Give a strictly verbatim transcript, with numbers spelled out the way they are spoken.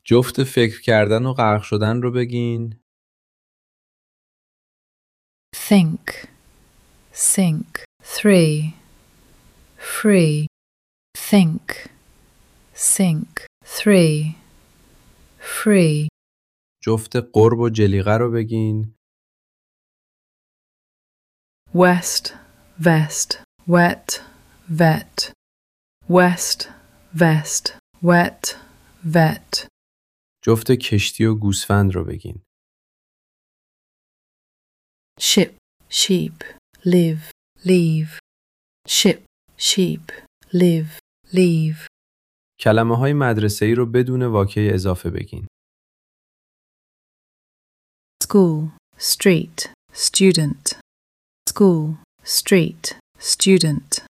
جفت فکر کردن و غرق شدن رو بگین. Think, sink. Three, free. Think, sink. Three, free. جفت قرب و جلیقه رو بگین. West, vest. Wet, vet. West, vest. Wet, vet. جفت کشتی و گوسفند رو بگین. Ship, sheep. Live, leave. Ship, sheep. Live, leave. کلمه های مدرسه‌ای رو بدون واکه اضافه بگین. School, street, student. School, street, student.